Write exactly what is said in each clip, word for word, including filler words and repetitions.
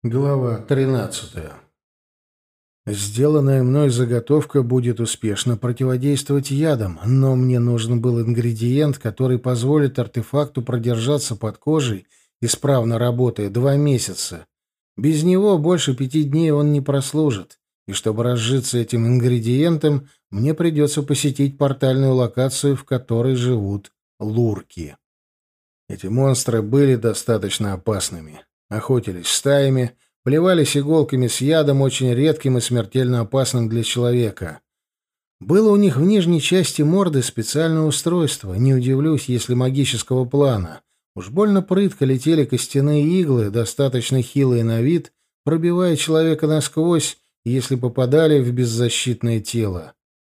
Глава тринадцатая. Сделанная мной заготовка будет успешно противодействовать ядам, но мне нужен был ингредиент, который позволит артефакту продержаться под кожей, исправно работая два месяца. Без него больше пяти дней он не прослужит, и чтобы разжиться этим ингредиентом, мне придется посетить портальную локацию, в которой живут лурки. Эти монстры были достаточно опасными. Охотились стаями, плевались иголками с ядом, очень редким и смертельно опасным для человека. Было у них в нижней части морды специальное устройство, не удивлюсь, если магического плана. Уж больно прытко летели костяные иглы, достаточно хилые на вид, пробивая человека насквозь, если попадали в беззащитное тело.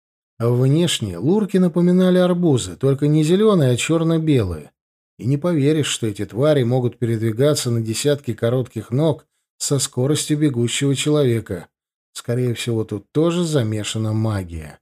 А внешне лурки напоминали арбузы, только не зеленые, а черно-белые. И не поверишь, что эти твари могут передвигаться на десятки коротких ног со скоростью бегущего человека. Скорее всего, тут тоже замешана магия.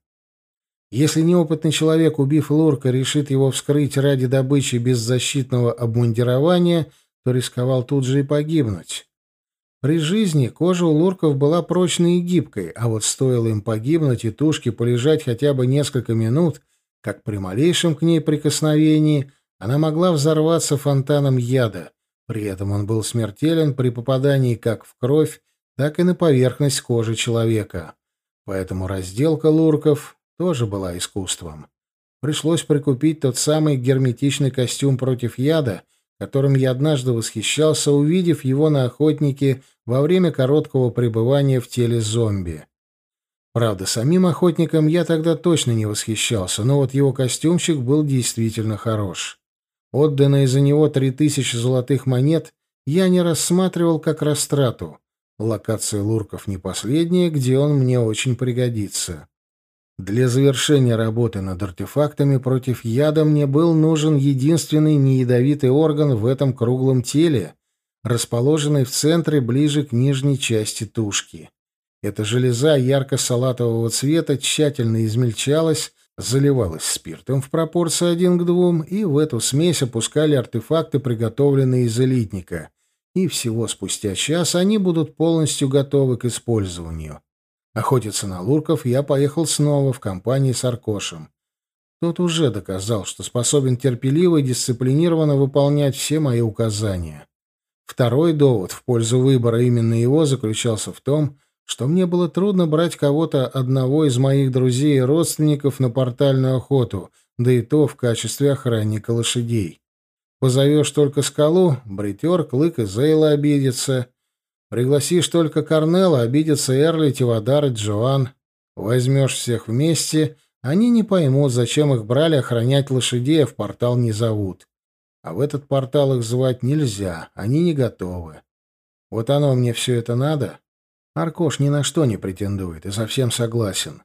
Если неопытный человек, убив лурка, решит его вскрыть ради добычи беззащитного обмундирования, то рисковал тут же и погибнуть. При жизни кожа у лурков была прочной и гибкой, а вот стоило им погибнуть и тушке полежать хотя бы несколько минут, как при малейшем к ней прикосновении она могла взорваться фонтаном яда. При этом он был смертелен при попадании как в кровь, так и на поверхность кожи человека. Поэтому разделка лурков тоже была искусством. Пришлось прикупить тот самый герметичный костюм против яда, которым я однажды восхищался, увидев его на охотнике во время короткого пребывания в теле зомби. Правда, самим охотником я тогда точно не восхищался, но вот его костюмчик был действительно хорош. Отданные за него три тысячи золотых монет я не рассматривал как растрату. Локация лурков не последняя, где он мне очень пригодится. Для завершения работы над артефактами против яда мне был нужен единственный неядовитый орган в этом круглом теле, расположенный в центре ближе к нижней части тушки. Эта железа ярко-салатового цвета тщательно измельчалась, заливалась спиртом в пропорции один к двум, и в эту смесь опускали артефакты, приготовленные из элитника, и всего спустя час они будут полностью готовы к использованию. Охотиться на лурков я поехал снова в компании с Аркошем. Тот уже доказал, что способен терпеливо и дисциплинированно выполнять все мои указания. Второй довод в пользу выбора именно его заключался в том, что мне было трудно брать кого-то одного из моих друзей и родственников на портальную охоту, да и то в качестве охранника лошадей. Позовешь только Скалу, Бритер, Клык и Зейла обидятся. Пригласишь только Корнела, обидятся Эрли, Тивадар и Джоан. Возьмешь всех вместе, они не поймут, зачем их брали охранять лошадей, а в портал не зовут. А в этот портал их звать нельзя, они не готовы. Вот оно мне все это надо? Аркош ни на что не претендует и совсем согласен.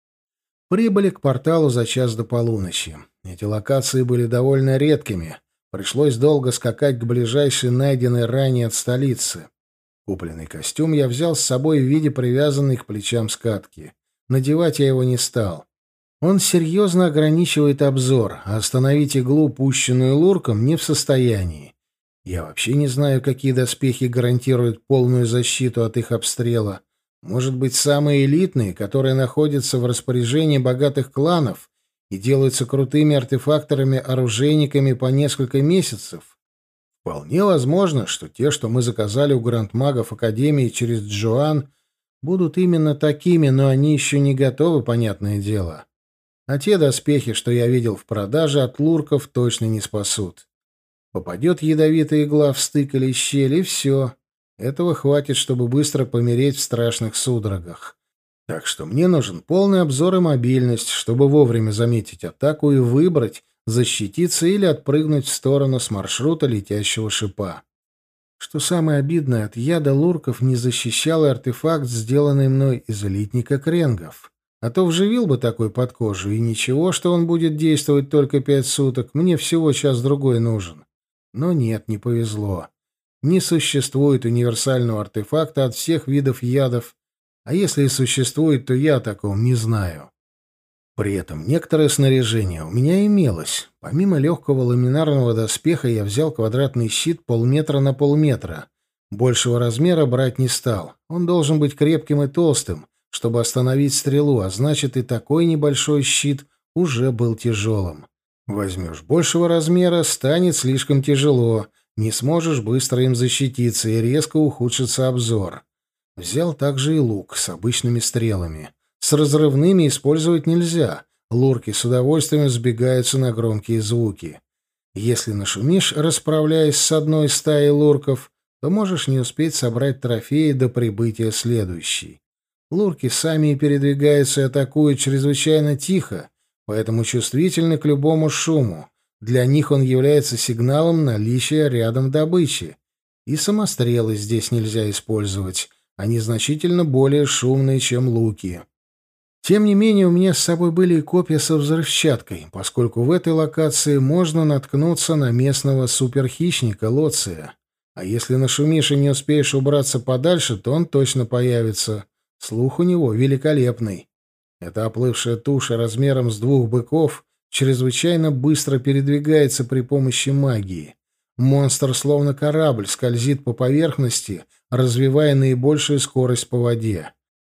Прибыли к порталу за час до полуночи. Эти локации были довольно редкими. Пришлось долго скакать к ближайшей, найденной ранее от столицы. Купленный костюм я взял с собой в виде привязанной к плечам скатки. Надевать я его не стал. Он серьезно ограничивает обзор, а остановить иглу, пущенную лурком, не в состоянии. Я вообще не знаю, какие доспехи гарантируют полную защиту от их обстрела. Может быть, самые элитные, которые находятся в распоряжении богатых кланов и делаются крутыми артефакторами-оружейниками по несколько месяцев? Вполне возможно, что те, что мы заказали у грандмагов Академии через Джоан, будут именно такими, но они еще не готовы, понятное дело. А те доспехи, что я видел в продаже от лурков, точно не спасут. Попадет ядовитая игла в стык или щель, и все. Этого хватит, чтобы быстро помереть в страшных судорогах. Так что мне нужен полный обзор и мобильность, чтобы вовремя заметить атаку и выбрать, защититься или отпрыгнуть в сторону с маршрута летящего шипа. Что самое обидное, от яда лурков не защищал и артефакт, сделанный мной из элитника кренгов. А то вживил бы такой под кожу, и ничего, что он будет действовать только пять суток, мне всего час-другой нужен. Но нет, не повезло. Не существует универсального артефакта от всех видов ядов, а если и существует, то я о таком не знаю. При этом некоторое снаряжение у меня имелось. Помимо легкого ламинарного доспеха я взял квадратный щит полметра на полметра. Большего размера брать не стал. Он должен быть крепким и толстым, чтобы остановить стрелу, а значит, и такой небольшой щит уже был тяжелым. Возьмешь большего размера — станет слишком тяжело, не сможешь быстро им защититься, и резко ухудшится обзор. Взял также и лук с обычными стрелами. С разрывными использовать нельзя. Лурки с удовольствием сбегаются на громкие звуки. Если нашумишь, расправляясь с одной стаей лурков, то можешь не успеть собрать трофеи до прибытия следующей. Лурки сами и передвигаются и атакуют чрезвычайно тихо, поэтому чувствительны к любому шуму. Для них он является сигналом наличия рядом добычи. И самострелы здесь нельзя использовать. Они значительно более шумные, чем луки. Тем не менее, у меня с собой были и копья со взрывчаткой, поскольку в этой локации можно наткнуться на местного суперхищника Лоция. А если нашумишь и не успеешь убраться подальше, то он точно появится. Слух у него великолепный. Эта оплывшая туша размером с двух быков чрезвычайно быстро передвигается при помощи магии. Монстр, словно корабль, скользит по поверхности, развивая наибольшую скорость по воде.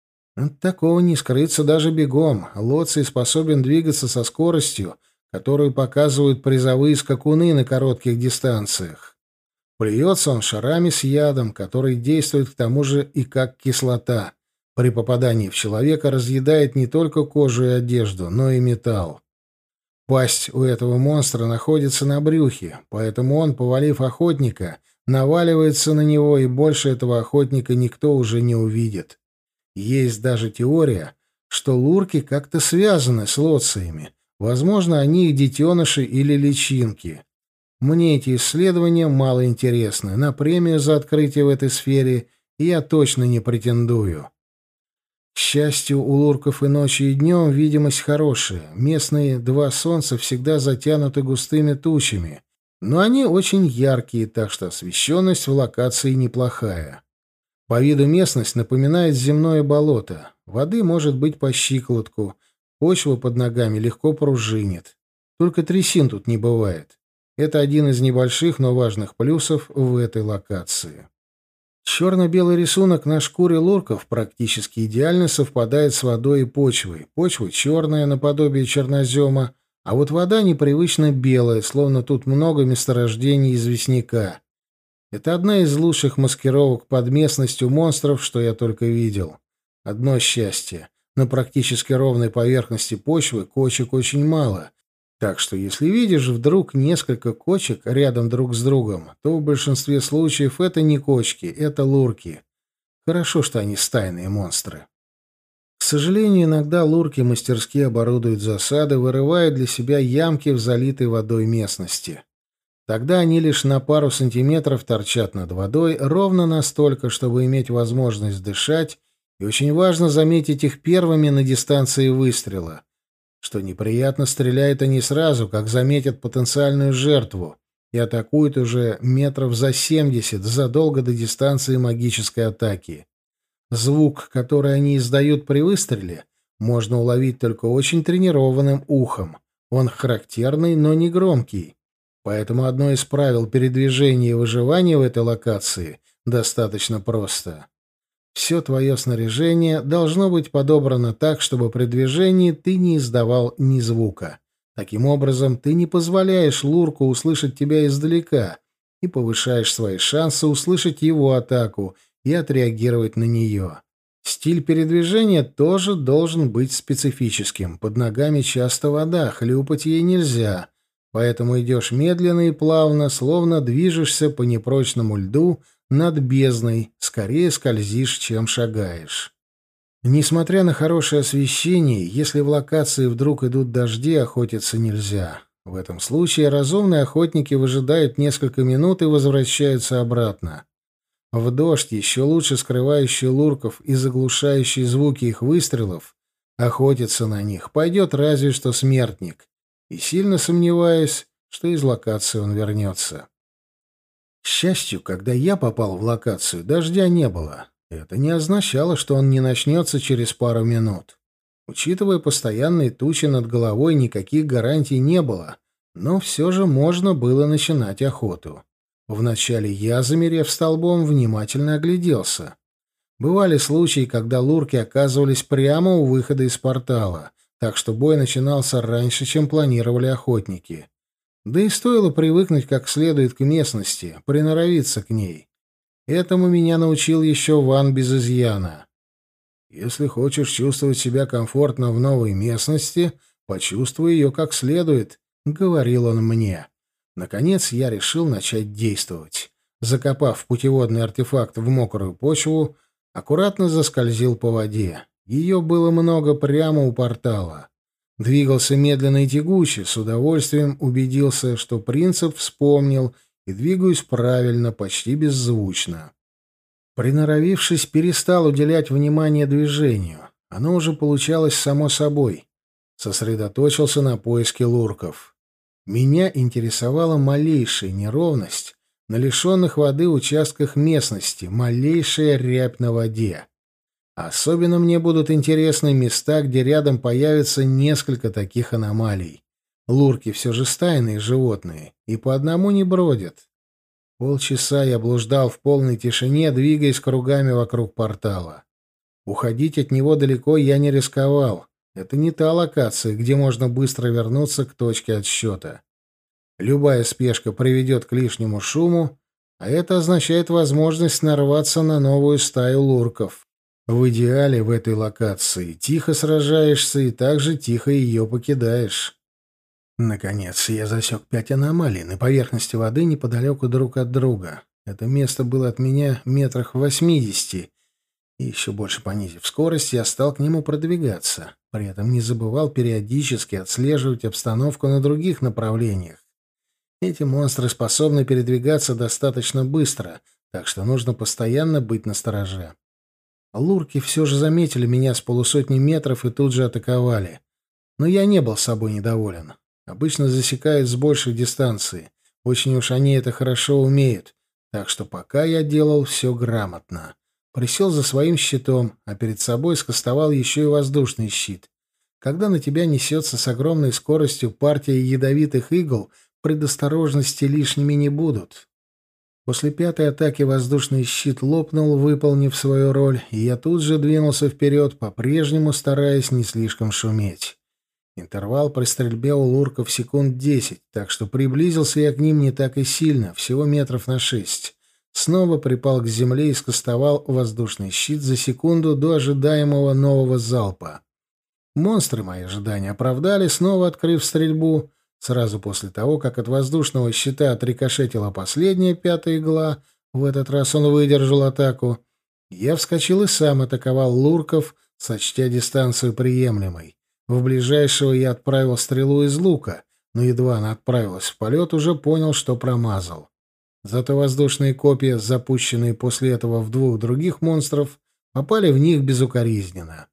От такого не скрыться даже бегом. Лоций способен двигаться со скоростью, которую показывают призовые скакуны на коротких дистанциях. Плюется он шарами с ядом, который действует к тому же и как кислота. При попадании в человека разъедает не только кожу и одежду, но и металл. Пасть у этого монстра находится на брюхе, поэтому он, повалив охотника, наваливается на него, и больше этого охотника никто уже не увидит. Есть даже теория, что лурки как-то связаны с лоциями. Возможно, они их детеныши или личинки. Мне эти исследования мало интересны. На премию за открытие в этой сфере я точно не претендую. К счастью, у лурков и ночью, и днем видимость хорошая. Местные два солнца всегда затянуты густыми тучами, но они очень яркие, так что освещенность в локации неплохая. По виду местность напоминает земное болото. Воды может быть по щиколотку, почва под ногами легко пружинит. Только трясин тут не бывает. Это один из небольших, но важных плюсов в этой локации. Черно-белый рисунок на шкуре лурков практически идеально совпадает с водой и почвой. Почва черная, наподобие чернозема, а вот вода непривычно белая, словно тут много месторождений известняка. Это одна из лучших маскировок под местностью монстров, что я только видел. Одно счастье. На практически ровной поверхности почвы кочек очень мало. Так что если видишь вдруг несколько кочек рядом друг с другом, то в большинстве случаев это не кочки, это лурки. Хорошо, что они стайные монстры. К сожалению, иногда лурки мастерски оборудуют засады, вырывая для себя ямки в залитой водой местности. Тогда они лишь на пару сантиметров торчат над водой, ровно настолько, чтобы иметь возможность дышать, и очень важно заметить их первыми на дистанции выстрела. Что неприятно, стреляют они сразу, как заметят потенциальную жертву, и атакуют уже метров за семьдесят, задолго до дистанции магической атаки. Звук, который они издают при выстреле, можно уловить только очень тренированным ухом. Он характерный, но не громкий. Поэтому одно из правил передвижения и выживания в этой локации достаточно просто. Все твое снаряжение должно быть подобрано так, чтобы при движении ты не издавал ни звука. Таким образом, ты не позволяешь лурку услышать тебя издалека и повышаешь свои шансы услышать его атаку и отреагировать на нее. Стиль передвижения тоже должен быть специфическим. Под ногами часто вода, хлюпать ей нельзя, поэтому идешь медленно и плавно, словно движешься по непрочному льду над бездной, скорее скользишь, чем шагаешь. Несмотря на хорошее освещение, если в локации вдруг идут дожди, охотиться нельзя. В этом случае разумные охотники выжидают несколько минут и возвращаются обратно. В дождь, еще лучше скрывающий лурков и заглушающий звуки их выстрелов, охотиться на них пойдет разве что смертник. И сильно сомневаюсь, что из локации он вернется. К счастью, когда я попал в локацию, дождя не было. Это не означало, что он не начнется через пару минут. Учитывая постоянные тучи над головой, никаких гарантий не было, но все же можно было начинать охоту. Вначале я, замерев столбом, внимательно огляделся. Бывали случаи, когда лурки оказывались прямо у выхода из портала, так что бой начинался раньше, чем планировали охотники. Да и стоило привыкнуть как следует к местности, приноровиться к ней. Этому меня научил еще Ван без изъяна. Если хочешь чувствовать себя комфортно в новой местности, почувствуй ее как следует, — говорил он мне. Наконец я решил начать действовать. Закопав путеводный артефакт в мокрую почву, аккуратно заскользил по воде. Ее было много прямо у портала. Двигался медленно и тягуче, с удовольствием убедился, что принцип вспомнил, и двигаюсь правильно, почти беззвучно. Приноровившись, перестал уделять внимание движению. Оно уже получалось само собой. Сосредоточился на поиске лурков. Меня интересовала малейшая неровность на лишенных воды участках местности, малейшая рябь на воде. Особенно мне будут интересны места, где рядом появится несколько таких аномалий. Лурки все же стайные животные, и по одному не бродят. Полчаса я блуждал в полной тишине, двигаясь кругами вокруг портала. Уходить от него далеко я не рисковал. Это не та локация, где можно быстро вернуться к точке отсчета. Любая спешка приведет к лишнему шуму, а это означает возможность нарваться на новую стаю лурков. В идеале в этой локации тихо сражаешься и также тихо ее покидаешь. Наконец, я засек пять аномалий на поверхности воды неподалеку друг от друга. Это место было от меня метрах в восьмидесяти, и еще больше понизив скорость, я стал к нему продвигаться. При этом не забывал периодически отслеживать обстановку на других направлениях. Эти монстры способны передвигаться достаточно быстро, так что нужно постоянно быть настороже. Лурки все же заметили меня с полусотни метров и тут же атаковали. Но я не был собой недоволен. Обычно засекают с большей дистанции. Очень уж они это хорошо умеют. Так что пока я делал все грамотно. Присел за своим щитом, а перед собой скостовал еще и воздушный щит. Когда на тебя несется с огромной скоростью партия ядовитых игл, предосторожности лишними не будут. После пятой атаки воздушный щит лопнул, выполнив свою роль, и я тут же двинулся вперед, по-прежнему стараясь не слишком шуметь. Интервал при стрельбе у лурков секунд десять, так что приблизился я к ним не так и сильно, всего метров на шесть. Снова припал к земле и скостовал воздушный щит за секунду до ожидаемого нового залпа. Монстры мои ожидания оправдали, снова открыв стрельбу. Сразу после того, как от воздушного щита отрикошетила последняя пятая игла, в этот раз он выдержал атаку, я вскочил и сам атаковал лурков, сочтя дистанцию приемлемой. В ближайшего я отправил стрелу из лука, но едва она отправилась в полет, уже понял, что промазал. Зато воздушные копья, запущенные после этого в двух других монстров, попали в них безукоризненно.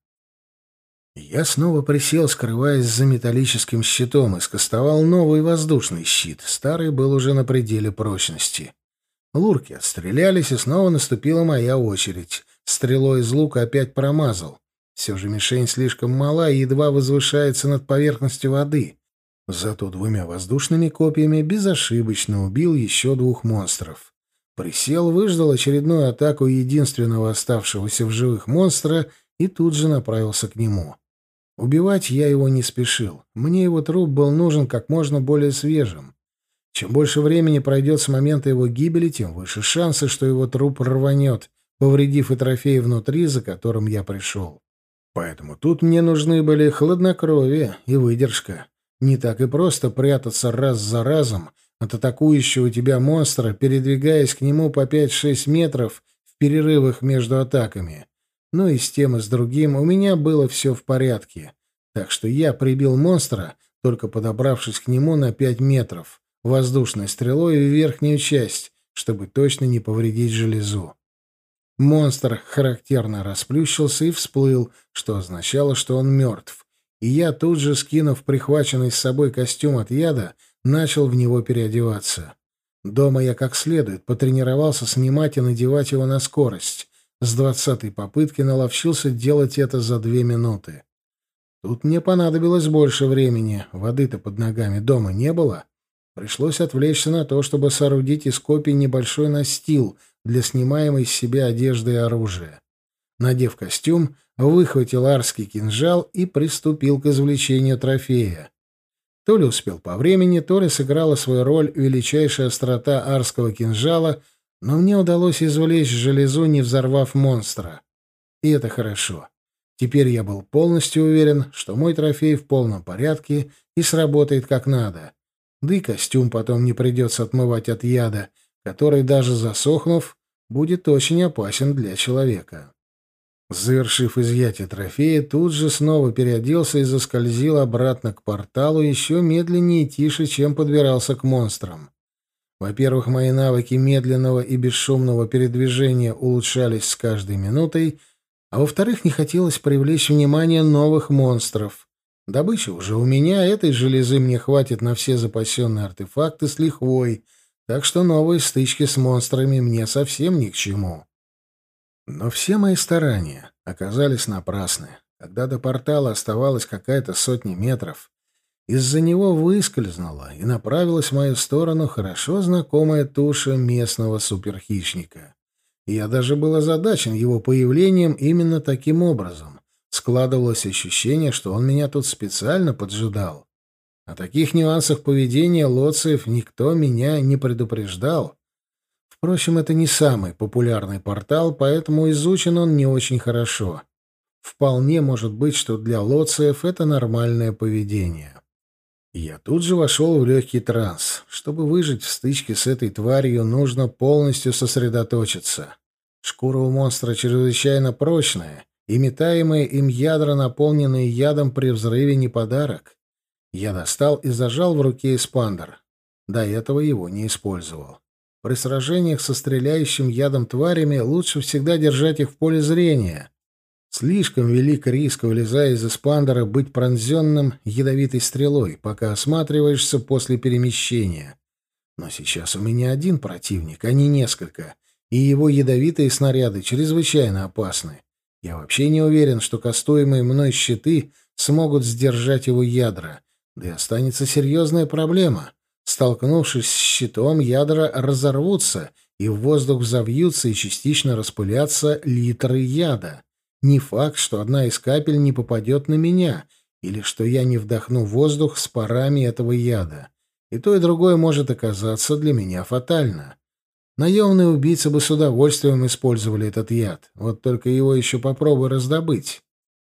Я снова присел, скрываясь за металлическим щитом, и скостовал новый воздушный щит. Старый был уже на пределе прочности. Лурки отстрелялись, и снова наступила моя очередь. Стрелой из лука опять промазал. Все же мишень слишком мала и едва возвышается над поверхностью воды. Зато двумя воздушными копьями безошибочно убил еще двух монстров. Присел, выждал очередную атаку единственного оставшегося в живых монстра и тут же направился к нему. Убивать я его не спешил. Мне его труп был нужен как можно более свежим. Чем больше времени пройдет с момента его гибели, тем выше шансы, что его труп рванет, повредив и трофей внутри, за которым я пришел. Поэтому тут мне нужны были хладнокровие и выдержка. Не так и просто прятаться раз за разом от атакующего тебя монстра, передвигаясь к нему по пять-шесть метров в перерывах между атаками. Но и с тем, и с другим у меня было все в порядке. Так что я прибил монстра, только подобравшись к нему на пять метров, воздушной стрелой в верхнюю часть, чтобы точно не повредить железу. Монстр характерно расплющился и всплыл, что означало, что он мертв. И я тут же, скинув прихваченный с собой костюм от яда, начал в него переодеваться. Дома я как следует потренировался снимать и надевать его на скорость. С двадцатой попытки наловчился делать это за две минуты. Тут мне понадобилось больше времени, воды-то под ногами дома не было. Пришлось отвлечься на то, чтобы соорудить из копий небольшой настил для снимаемой с себя одежды и оружия. Надев костюм, выхватил арский кинжал и приступил к извлечению трофея. То ли успел по времени, то ли сыграла свою роль величайшая острота арского кинжала, но мне удалось извлечь железу, не взорвав монстра. И это хорошо. Теперь я был полностью уверен, что мой трофей в полном порядке и сработает как надо. Да и костюм потом не придется отмывать от яда, который, даже засохнув, будет очень опасен для человека. Завершив изъятие трофея, тут же снова переоделся и заскользил обратно к порталу еще медленнее и тише, чем подбирался к монстрам. Во-первых, мои навыки медленного и бесшумного передвижения улучшались с каждой минутой, а во-вторых, не хотелось привлечь внимание новых монстров. Добыча уже у меня, этой железы мне хватит на все запасенные артефакты с лихвой, так что новые стычки с монстрами мне совсем ни к чему. Но все мои старания оказались напрасны. Когда до портала оставалась какая-то сотня метров, из-за него выскользнула и направилась в мою сторону хорошо знакомая туша местного суперхищника. И я даже был озадачен его появлением именно таким образом. Складывалось ощущение, что он меня тут специально поджидал. О таких нюансах поведения лоциев никто меня не предупреждал. Впрочем, это не самый популярный портал, поэтому изучен он не очень хорошо. Вполне может быть, что для лоциев это нормальное поведение. Я тут же вошел в легкий транс. Чтобы выжить в стычке с этой тварью, нужно полностью сосредоточиться. Шкура у монстра чрезвычайно прочная, и метаемые им ядра, наполненные ядом при взрыве, не подарок. Я достал и зажал в руке эспандер. До этого его не использовал. При сражениях со стреляющим ядом тварями лучше всегда держать их в поле зрения. Слишком велик риск, вылезая из эспандера, быть пронзенным ядовитой стрелой, пока осматриваешься после перемещения. Но сейчас у меня один противник, а не несколько, и его ядовитые снаряды чрезвычайно опасны. Я вообще не уверен, что кастуемые мной щиты смогут сдержать его ядра, да и останется серьезная проблема. Столкнувшись с щитом, ядра разорвутся, и в воздух взовьются и частично распылятся литры яда. Не факт, что одна из капель не попадет на меня, или что я не вдохну воздух с парами этого яда. И то, и другое может оказаться для меня фатально. Наемные убийцы бы с удовольствием использовали этот яд, вот только его еще попробуй раздобыть.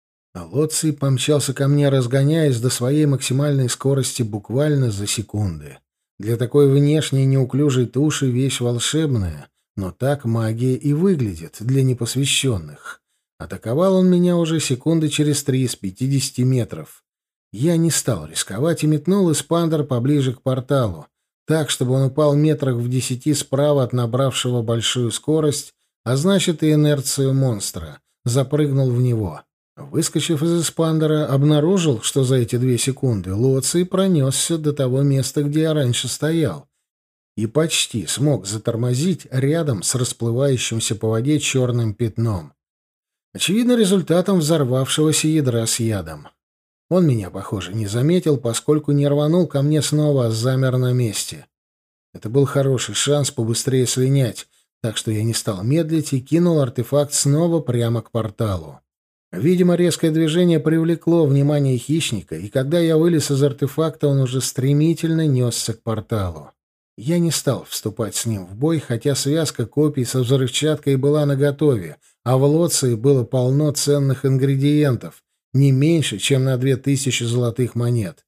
А Лоций помчался ко мне, разгоняясь до своей максимальной скорости буквально за секунды. Для такой внешней неуклюжей туши вещь волшебная, но так магия и выглядит для непосвященных. Атаковал он меня уже секунды через три с пятидесяти метров. Я не стал рисковать и метнул эспандер поближе к порталу, так, чтобы он упал метрах в десяти справа от набравшего большую скорость, а значит и инерцию монстра. Запрыгнул в него. Выскочив из эспандера, обнаружил, что за эти две секунды Лоций пронесся до того места, где я раньше стоял, и почти смог затормозить рядом с расплывающимся по воде черным пятном. Очевидно, результатом взорвавшегося ядра с ядом. Он меня, похоже, не заметил, поскольку не рванул ко мне снова, а замер на месте. Это был хороший шанс побыстрее слинять, так что я не стал медлить и кинул артефакт снова прямо к порталу. Видимо, резкое движение привлекло внимание хищника, и когда я вылез из артефакта, он уже стремительно несся к порталу. Я не стал вступать с ним в бой, хотя связка копий со взрывчаткой была наготове, а в Лоции было полно ценных ингредиентов, не меньше, чем на две тысячи золотых монет.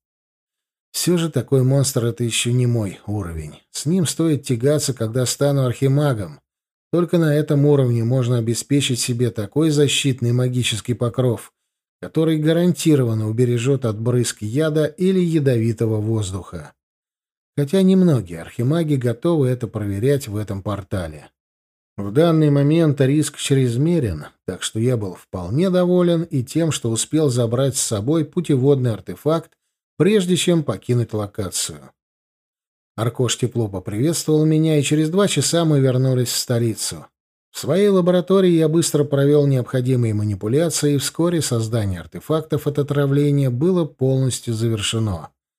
Все же такой монстр — это еще не мой уровень. С ним стоит тягаться, когда стану архимагом. Только на этом уровне можно обеспечить себе такой защитный магический покров, который гарантированно убережет от брызг яда или ядовитого воздуха. Хотя немногие архимаги готовы это проверять в этом портале. В данный момент риск чрезмерен, так что я был вполне доволен и тем, что успел забрать с собой путеводный артефакт, прежде чем покинуть локацию. Аркош тепло поприветствовал меня, и через два часа мы вернулись в столицу. В своей лаборатории я быстро провел необходимые манипуляции, и вскоре создание артефактов от отравления было полностью завершено.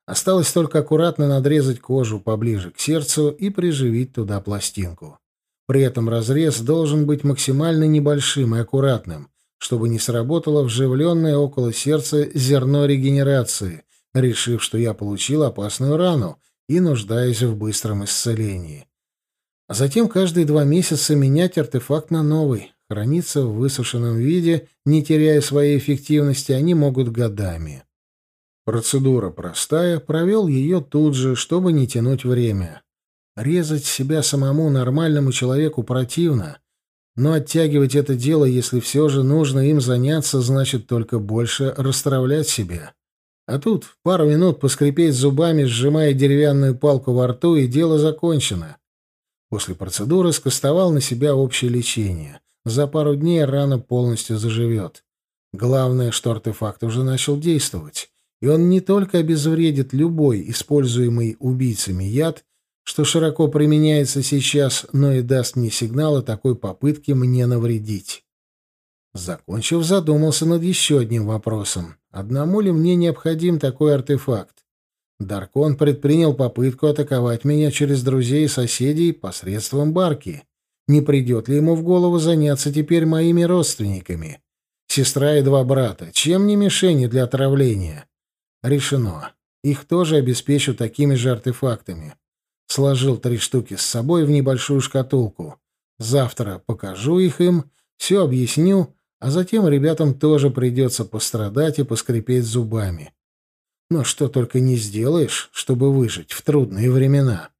Осталось только аккуратно надрезать кожу поближе к сердцу и приживить туда пластинку. При этом разрез должен быть максимально небольшим и аккуратным, чтобы не сработало вживленное около сердца зерно регенерации, решив, что я получил опасную рану и нуждаюсь в быстром исцелении. А затем каждые два месяца менять артефакт на новый. Храниться в высушенном виде, не теряя своей эффективности, они могут годами. Процедура простая, провел ее тут же, чтобы не тянуть время. Резать себя самому нормальному человеку противно, но оттягивать это дело, если все же нужно им заняться, значит только больше расстравлять себя. А тут пару минут поскрипеть зубами, сжимая деревянную палку во рту, и дело закончено. После процедуры скостовал на себя общее лечение. За пару дней рана полностью заживет. Главное, что артефакт уже начал действовать, и он не только обезвредит любой используемый убийцами яд, что широко применяется сейчас, но и даст мне сигнал о такой попытке мне навредить. Закончив, задумался над еще одним вопросом. Одному ли мне необходим такой артефакт? Даркон предпринял попытку атаковать меня через друзей и соседей посредством барки. Не придет ли ему в голову заняться теперь моими родственниками? Сестра и два брата. Чем не мишени для отравления? Решено. Их тоже обеспечу такими же артефактами. Сложил три штуки с собой в небольшую шкатулку. Завтра покажу их им, все объясню, а затем ребятам тоже придется пострадать и поскрипеть зубами. Но что только не сделаешь, чтобы выжить в трудные времена.